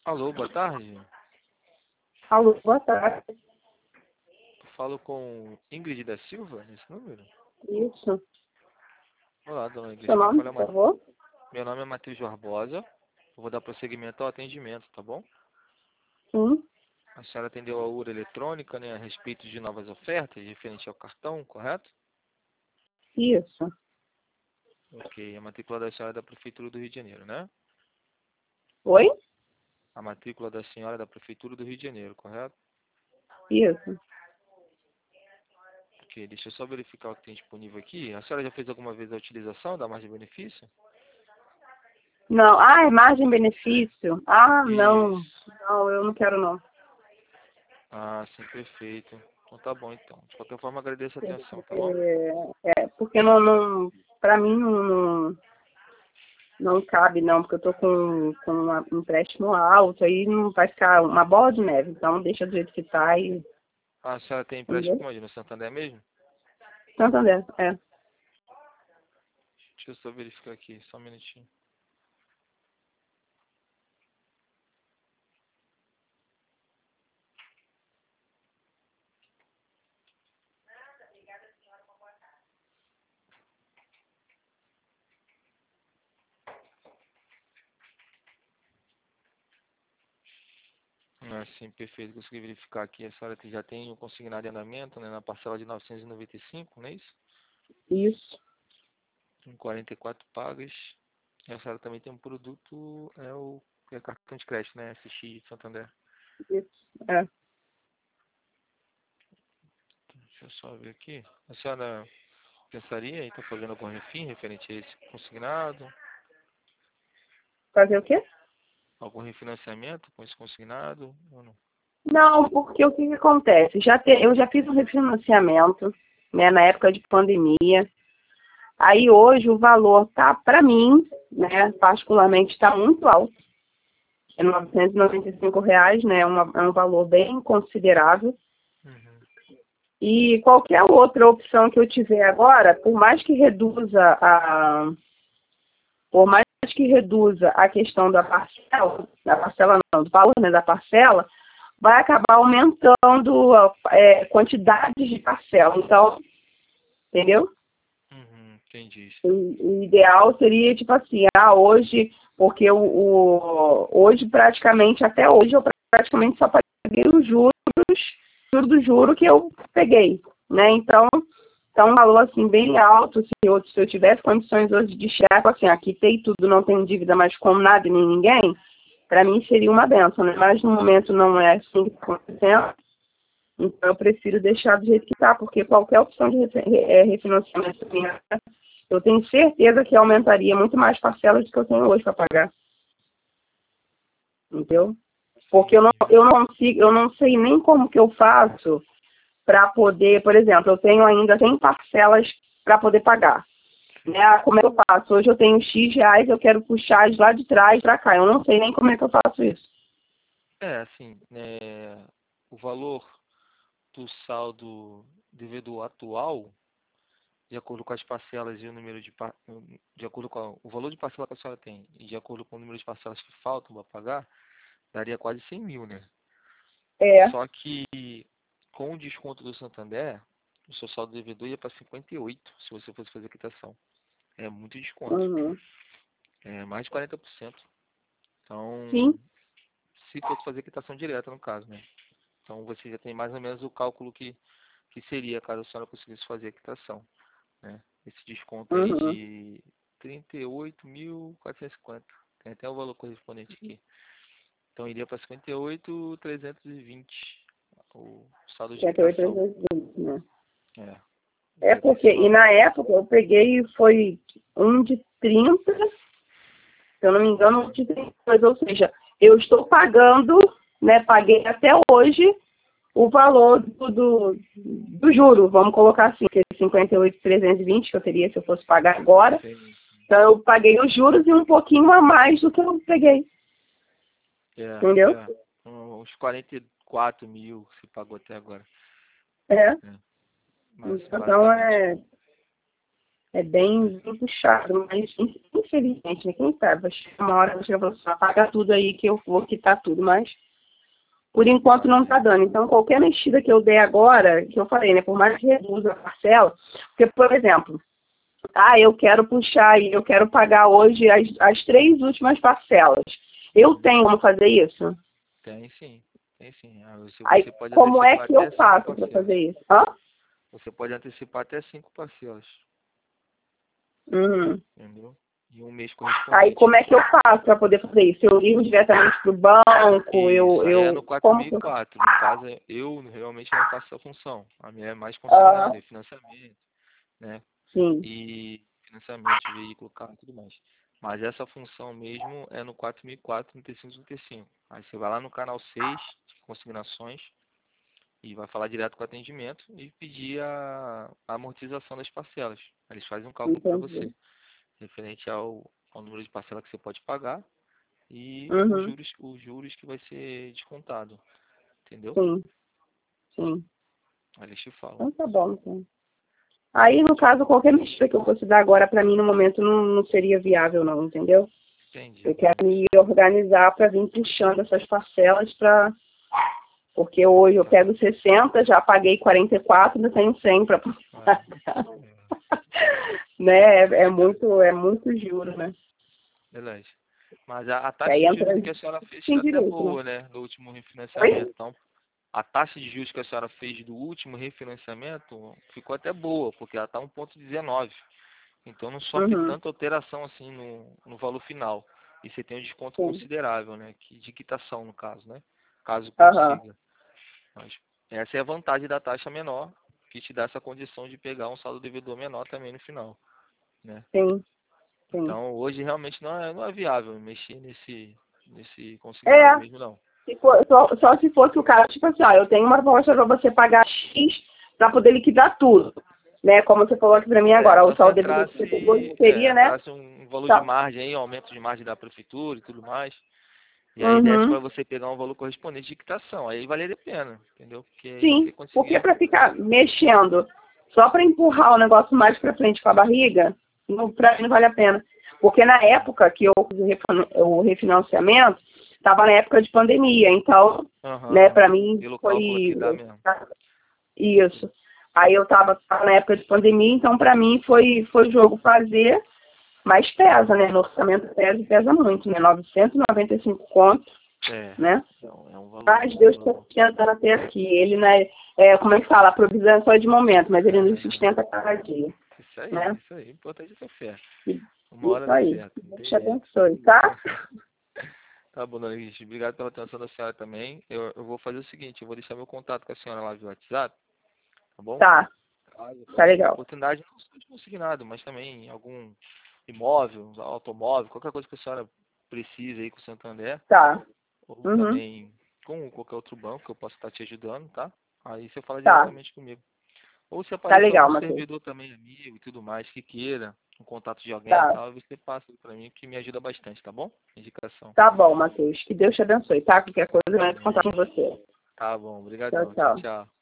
Alô, boa tarde. Alô, boa tarde. Falo com Ingrid da Silva, nesse número? Isso. Olá, dona Seu Ingrid. Quem nome, fala é por o favor? Meu nome é Matheus Barbosa. Eu vou dar prosseguimento ao atendimento, tá bom? Sim. A senhora atendeu a URA eletrônica, né, a respeito de novas ofertas, referente ao cartão, correto? Isso. Ok. A matrícula da senhora é da Prefeitura do Rio de Janeiro, né? Oi? A matrícula da senhora é da Prefeitura do Rio de Janeiro, correto? Isso. Ok. Deixa eu só verificar o que tem disponível aqui. A senhora já fez alguma vez a utilização da margem de benefício? Não. Ah, é margem-benefício. Ah, não. Isso. Não, eu não quero, não. Ah, sim, perfeito. Então tá bom, então. De qualquer forma, agradeço a atenção, tá bom? Porque não, pra mim não cabe, não, porque eu tô com um empréstimo alto, aí não vai ficar uma bola de neve. Então deixa do jeito que tá e... Ah, a senhora tem empréstimo Entendeu? com onde? No Santander mesmo? Santander, é. Deixa eu só verificar aqui, só um minutinho. Ah, sim, perfeito. Consegui verificar aqui. A senhora já tem o consignado em andamento, né, na parcela de 995, não é isso? Isso. Em 44 pagas. E a senhora também tem um produto, é cartão de crédito, né? SX de Santander. Isso. É. Deixa eu só ver aqui. A senhora pensaria em estar fazendo algum refim referente a esse consignado? Fazer o quê? Algum refinanciamento com esse consignado? Ou não? Não, porque o que que acontece? Eu já fiz um refinanciamento, né, na época de pandemia. Aí hoje o valor tá, para mim, né, particularmente está muito alto. É R$ 995, né, é um valor bem considerável. Uhum. E qualquer outra opção que eu tiver agora, por mais que reduza a questão da parcela não, do valor, né, da parcela, vai acabar aumentando a quantidade de parcela. Então, entendeu? Entendi. O ideal seria, tipo assim, hoje, porque hoje praticamente, até hoje, eu praticamente só paguei os juros, juro do juro que eu peguei, né? Então, tá um valor, assim, bem alto. Se eu tivesse condições hoje de chegar, assim, quitei tudo, não tenho dívida mais com nada e nem ninguém, para mim seria uma bênção, né? Mas no momento não é assim que está acontecendo. Então, eu prefiro deixar do jeito que está, porque qualquer opção de refinanciamento minha, eu tenho certeza que aumentaria muito mais parcelas do que eu tenho hoje para pagar. Entendeu? Porque eu não sei nem como que eu faço para poder, por exemplo, eu tenho ainda 100 parcelas para poder pagar. Né? Como é que eu faço? Hoje eu tenho X reais, eu quero puxar de lá de trás para cá. Eu não sei nem como é que eu faço isso. Assim, o valor do saldo devido atual, de acordo com as parcelas e o número de acordo com o valor de parcela que a senhora tem e de acordo com o número de parcelas que faltam para pagar, daria quase 100 mil, né? É. Só que com o desconto do Santander, o seu saldo devedor ia para 58, se você fosse fazer quitação. É muito desconto. Uhum. É mais de 40%. Então, Sim. se fosse fazer quitação direta, no caso, né? Então, você já tem mais ou menos o cálculo que seria caso a senhora conseguisse fazer a quitação, né? Esse desconto aí Uhum. de 38.450. Tem até o valor correspondente aqui. Então, iria para 58.320 o saldo de 58, quitação. 320, né? É, É iria para porque, esse e valor. na época eu peguei, foi um de 30, se eu não me engano, um de 32, ou seja, eu estou pagando, né, paguei até hoje o valor do juro, vamos colocar assim, que é 58.320 que eu teria se eu fosse pagar agora. Sim. Então eu paguei os juros e um pouquinho a mais do que eu peguei, entendeu? Uns 44 mil se pagou até agora. É, É, mas então basicamente. é bem puxado, mas infelizmente, né? Quem sabe? Vai chegar uma hora, você vai pagar tudo aí que eu vou quitar tudo, mas por enquanto não tá dando. Então, qualquer mexida que eu der agora, que eu falei, né? Por mais que reduza a parcela, porque, por exemplo, eu quero puxar e eu quero pagar hoje as 3 últimas parcelas. Eu tenho como fazer isso? Tem sim, tem sim. Aí, Você pode como é antecipar que eu até 5 faço para parcelas. fazer isso? Hã? Você pode antecipar até 5 parcelas, Uhum. entendeu? E um mês Aí, correspondente. como é que eu faço para poder fazer isso? Eu ligo diretamente para o banco? Isso, aí é no Como que eu... 4004. No caso, eu realmente não faço essa função. A minha é mais Ah, consignada, é financiamento, né? sim, E financiamento de veículo, carro e tudo mais. Mas essa função mesmo é no 4004, 35, 35. Aí você vai lá no canal 6, de consignações, e vai falar direto com o atendimento e pedir a amortização das parcelas. Eles fazem um cálculo para entendi. você, referente ao número de parcela que você pode pagar e Uhum. os juros que vai ser descontado, entendeu? Sim, sim. Aí eles te falam. Então tá bom, então. Aí, no caso, qualquer mexida que eu fosse dar agora, para mim, no momento, não seria viável, não, entendeu? Entendi. Eu quero me organizar para vir puxando essas parcelas para... Porque hoje eu pego 60, já paguei 44, ainda tenho 100 para pagar. É, Né? é É muito juro, né? verdade. Mas a Que taxa aí de entra juros que a senhora fez sem foi até direito, né? boa, né? No último refinanciamento. Oi? Então, a taxa de juros que a senhora fez do último refinanciamento ficou até boa, porque ela está 1,19. Então não sofre Uhum, tanta alteração assim no valor final. E você tem um desconto sim. considerável, né? De quitação, no caso, né? Caso Aham, consiga. Mas essa é a vantagem da taxa menor, que te dá essa condição de pegar um saldo devedor menor também no final, né? sim, sim. Então hoje realmente não é viável mexer nesse consignado É, mesmo não. se for, só se fosse o caso, tipo assim, eu tenho uma proposta para você pagar X para poder liquidar tudo. Né? Como você falou aqui para mim agora, o Só se saldo devedor que você pegou seria, né? entrasse um valor de Só- margem aí, aumento de margem da prefeitura e tudo mais. E aí desse Uhum. para você pegar um valor correspondente de quitação. Aí valeria a pena, entendeu? Porque aí Sim, você porque conseguiria. para ficar mexendo só para empurrar o negócio mais para frente com a barriga, para mim não vale a pena. Porque na época que eu fiz o refinanciamento, estava na época de pandemia, então, Aham, né, para aham. mim Pelo cálculo foi que dá mesmo. isso. Aí eu tava na época de pandemia, então para mim foi jogo fazer, mas pesa, né? No orçamento pesa e pesa muito, né? 995 conto, É, né? é um valor, Mas é um Deus está valor. sustentando até aqui. Ele, né, como é que fala? A provisão é só de momento, mas ele nos sustenta cada dia, né? Isso aí. O importante é ter fé. E Uma hora isso dá aí. certo, não Deus tem te jeito. abençoe, tá? Tá bom, dona Ligia. Obrigado pela atenção da senhora também. Eu vou fazer o seguinte, eu vou deixar meu contato com a senhora lá via WhatsApp, tá bom? Tá, Caso tá tenha legal. oportunidade, não só de consignado, mas também algum imóvel, automóvel, qualquer coisa que a senhora precise aí com o Santander, Tá. ou Uhum. também com qualquer outro banco que eu possa estar te ajudando, tá? Aí você fala Tá. diretamente comigo. Ou se Tá aparecer legal, algum Matheus. servidor também amigo e tudo mais que queira um contato de alguém e Tá. tal, você passa para mim que me ajuda bastante, tá bom? Indicação. Tá bom, Matheus. Que Deus te abençoe, tá? Qualquer coisa eu entro em Amém. contato com você. Tá bom, Tchau, obrigadão. Tchau, tchau. tchau.